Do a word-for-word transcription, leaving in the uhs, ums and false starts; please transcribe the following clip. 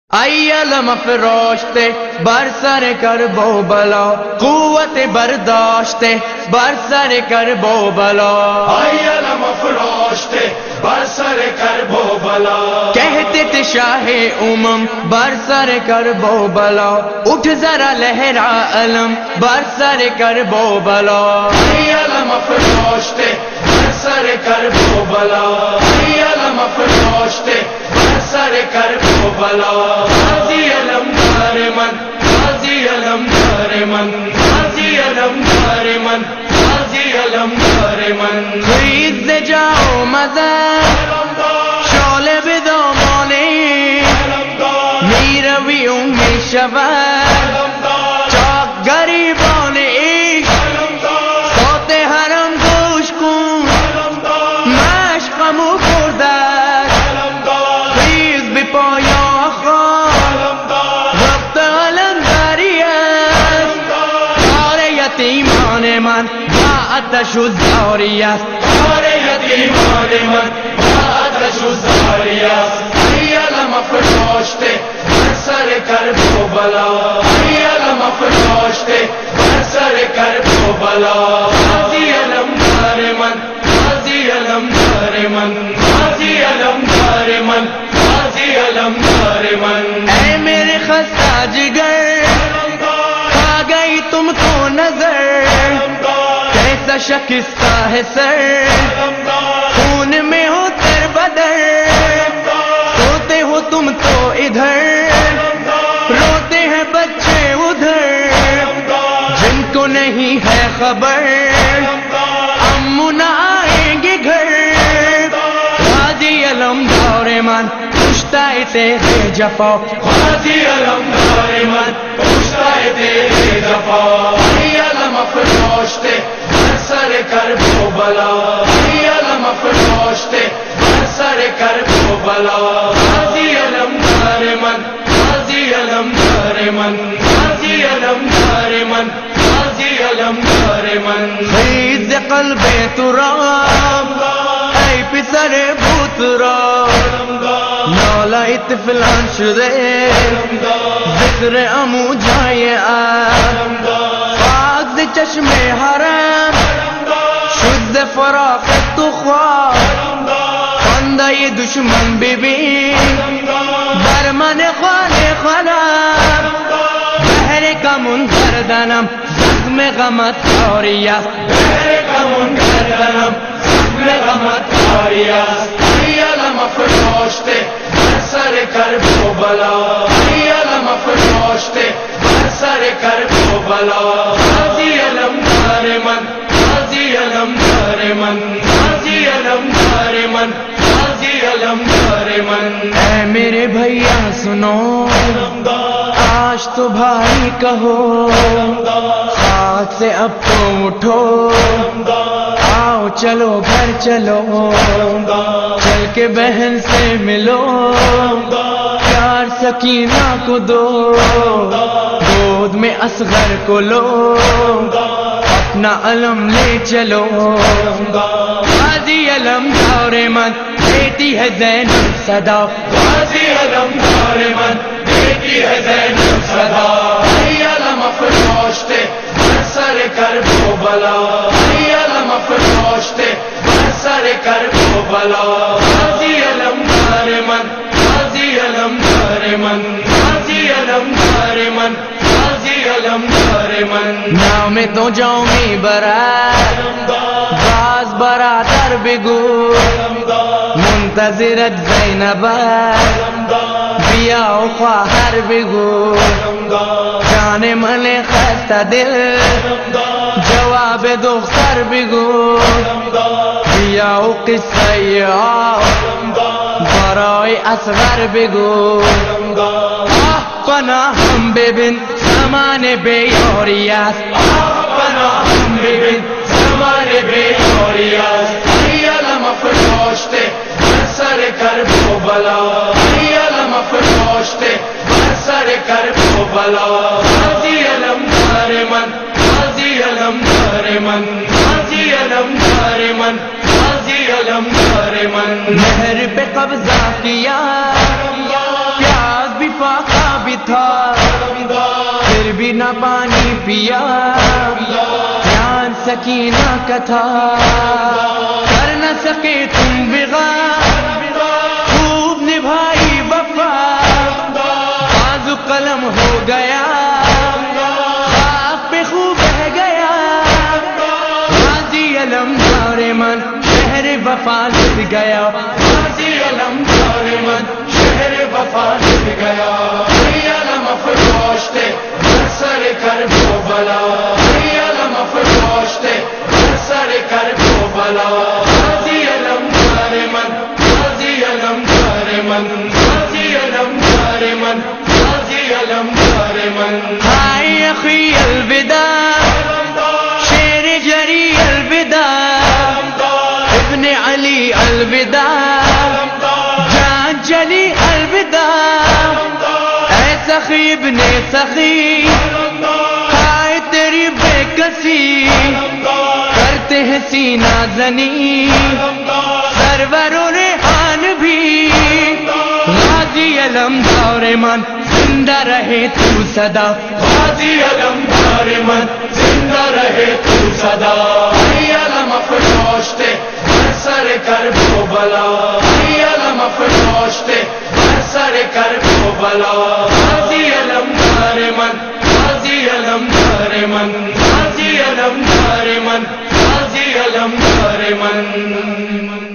ای علم افراشته بر سر کرب و بلا، قوت برداشته بر سر کرب و بلا. ای علم افراشته بر سر کرب و بلا، کہتے تھے شاہ امم بر سر کرب و بلا، اٹھ ذرا لہرا علم بر سر کرب و بلا. ای علم افراشته بر سر کرب و بلا، ای علم افراشته بر سر کرب و بلا. غازی علم دار من، غازی علم دار من، غازی علم دار من، غازی علم دار من. خیز جاؤ مدد شعله به دامانه میرویم میشود چاک گریبان عشق. صوت حرم گوش کن مشقمو بردد، خیز به پایا خواه وقت علم داری است. کار یتیمان من با آتش و زاری است، کار یتیمان من با آتش و زاری است. ای علم افراشته بر سر کرب و بلا، ای علم افراشته بر سر کرب و بلا. غازی علم دار من، غازی علم دار من، غازی علم دار من، غازی علم دار من. اے میرے خستہ جگر کھا گئی تم کو نظر، کیسا شکستہ ہے سر خون میں ہو تر بدر. سوتے ہو تم تو ادھر، روتے ہیں بچے ادھر، جن کو نہیں ہے خبر امو نہ آئیں گے گھر. غازی علم دار من پشتائے تیرے جفا، غازی علم دار من پشتائے تیرے جفا. ای علم افراشته بر سر کرب و بلا، ای علم افراشته بر سر کرب و بلا. غازی علم دار من، غازی علم دار من، غازی علم دار من، غازی علم دار من. خیز قلب تراب ای پسر بوتراب، نالایت فلان شده ذکر امو جای آب. فاز چشم حرم شد فراق تو خواب، خنده دشمن ببین بر من خال خراب. بهر کمون گردنم زخم غمت تاری است، بهر کمون گردنم زخم غمت تاری است. ای علم افراشته بر سر کرب و بلا، ای علم افراشته بر سر کرب و بلا. غازی علم دار من، غازی علم دار من، غازی علم دار من، غازی علم دار من. اے میرے بھیا سنو آج تو بھائی کہو، خاک سے اب تو اٹھو آؤ چلو گھر چلو، چل کے بہن سے ملو پیار سکینہ کو دو، گود میں اصغر کو لو اپنا علم لے چلو. غازی علم دار من بیٹی ہے زینب صدا، غازی علم دار من بیٹی ہے زینب صدا. ای علم افراشته بر سر کرب و بلا، ای علم افراشته بر سر کرب و بلا. غازی علم دار من، غازی علم دار من، غازی علم دار من، غازی علم دار من. نام تو جامی برات باز برادر بگو، منتظرت زینبت بیا و خواهر بگو. جان من خسته دل جواب دختر بگو، بیا و قصه آه برای اصغر بگو. آه پناهم ببین زمان بیاری است، آه پناهم ببین زمان بیاری است. ای علم افراشته بر سر کرب و بلا، ای علم افراشته بر سر کرب و بلا. غازی علم دار من، غازی علم دار من، غازی علم دار من، غازی علم دار من. مہر پہ قبضہ کیا پیاز بھی فاقہ بھی تھا پھر بھی نہ پانی پیا، دھیان سکینہ کا تھا، کر نہ سکے تم بغیر، خوب نبھائی وفا، بازو قلم ہو گیا، خاک پہ خوب بہ گیا، غازی علم دار من شہر وفا لٹ گیا، غازی علم دار من شہر وفا لٹ گیا، علم افروشتے سر کر بو بلا، علم افروشتے سر کر بو بلا، غازی علم دار من، غازی علم دار من، غازی علم دار من، غازی علم دار من، ہائے اخی الوداع، شیر جری الوداع، ابن علی الوداع، جان چلی الوداع، اے سخی ابن سخی، ہائے تیری بے کسی، کرتے ہیں سینہ زنی سرور و ریحان بھی، غازی علم دار من زندہ رہے تو صدا، غازی علم دار من زندہ رہے تو صدا، علم افروشتے سر کر بو بلا، علم افروشتے سر کر بو بلا، غازی علم دار من، غازی علم دار من، غازی علم دار من، غازی علم دار من.